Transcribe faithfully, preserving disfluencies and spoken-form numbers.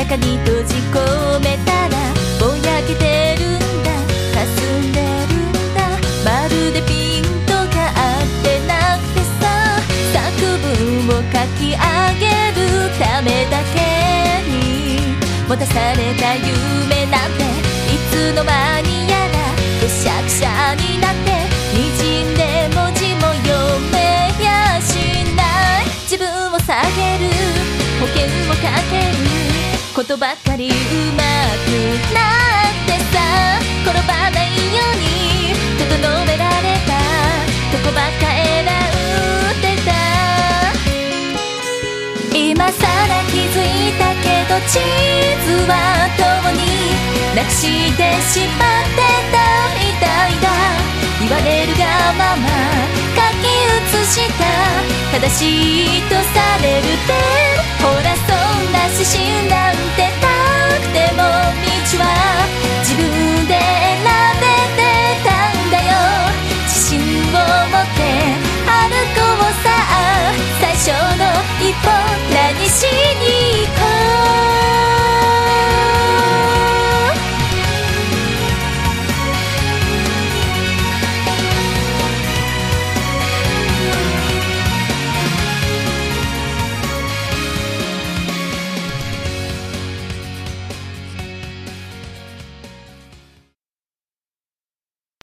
中に閉じ込めたらぼやけてるんだ、霞んでるんだ、まるでピントが合ってなくてさ、作文を書き上げるためだけに持たされた夢なんていつの間にやらくしゃくしゃになって、滲んで文字も読めやしない。自分を下げる保険をかけることばっかりうまくなってさ、転ばないように整められたとこばっか選んでた。今さら気づいたけど地図は共になくしてしまってたみたいだ。言われるがまま書き写した正しいとされるって、ほらそんな指針なんてなくても道は自分で選べてたんだよ。自信を持って歩こうさ、最初の一歩何しに行こう。